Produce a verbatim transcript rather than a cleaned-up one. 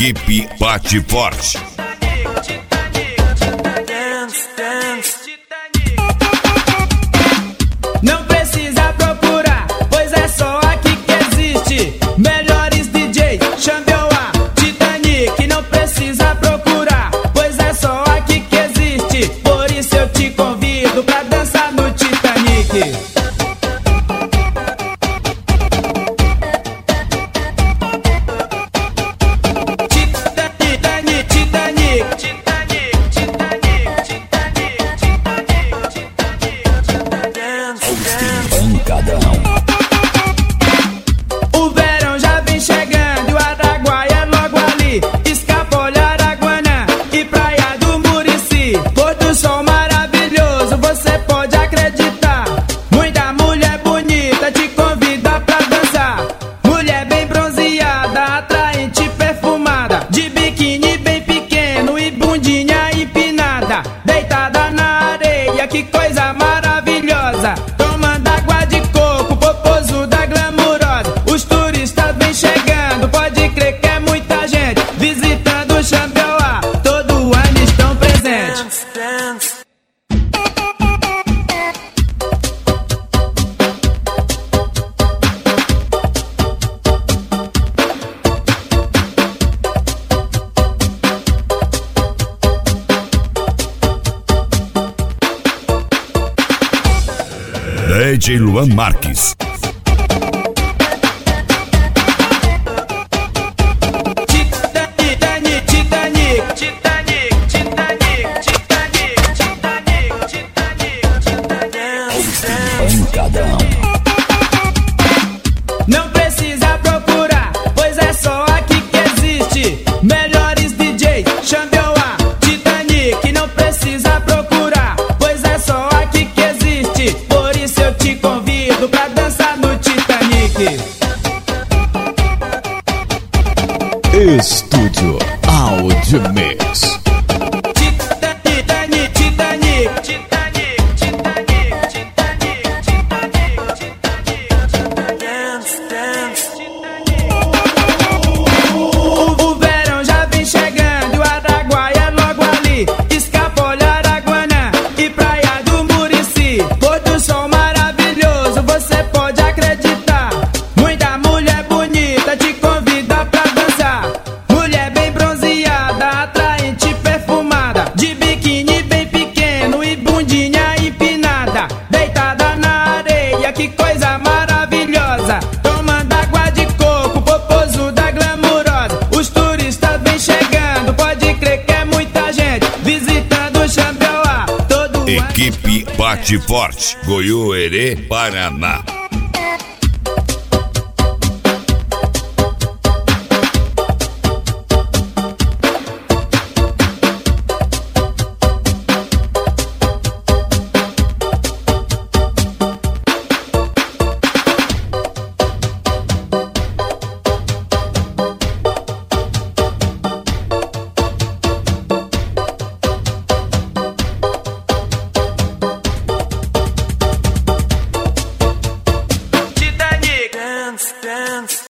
Equipe Bate Forte. Não precisa procurar, pois é só aqui que existe. Melhores D J, Xambioá, Titanic. Não precisa procurar, pois é só aqui que existe. Por isso eu te convido pra dançar no Titanic. O verão já vem chegando e o Araguaia é logo ali. Escapolha, Araguanã e Praia do Murici. Pôr do sol maravilhoso, você pode acreditar. Muita mulher bonita te convida pra dançar. Mulher bem bronzeada, atraente, perfumada, de biquíni bem pequeno e bundinha empinada, deitada na areia, que coisa maravilhosa. Tomando água de coco, popozuda glamurosa. Os turistas vêm chegando, pode crer que é muita gente visitando o Xambioá, todo ano estão presentes. D J Luan Marques. Titanic, Titanic, Titanic, Titanic, Titanic, Titanic, Titanic. Não precisa procurar, pois é só aqui que existe. Melhores D J, Xambioá, Titanic. Não precisa procurar, pois é só aqui que existe. Por isso eu te convido pra dançar no Titanic. Estúdio Audio Mix. Titanic, Titanic, Titanic, Titanic, Titanic, O, o verão já vem chegando e o Araguaia é logo ali. Escapolha, Araguanã e Praia do Murici. Pôr do sol maravilhoso, você pode acreditar. Muita mulher bonita te convida pra dançar. Mulher bem bronzeada, atraente, perfumada, de biquíni bem pequeno e bundinha empinada, deitada na areia, que coisa maravilhosa. Tomando água de coco, popozuda glamurosa. Os turistas vêm chegando, pode crer que é muita gente visitando o Xambioá, todo ano. Equipe Bate Forte, Goiôerê, Paraná.